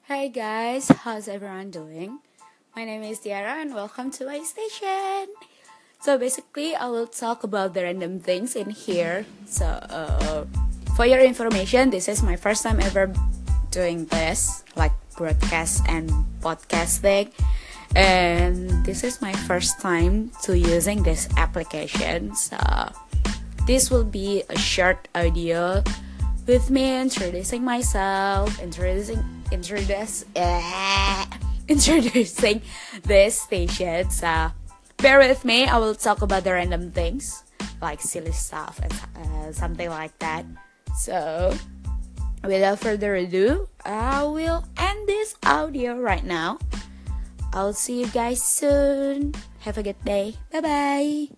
Hi guys, how's everyone doing? My name is Tiara and welcome to my station. So basically, I will talk about the random things in here. For your information, this is my first time ever doing this, like broadcast and podcasting. And this is my first time to using this application. So this will be a short audio with me introducing myself, introducing this station. So bear with me. I will talk about the random things like silly stuff and something like that. So without further ado, I will end this audio right now. I'll see you guys soon. Have a good day. Bye bye.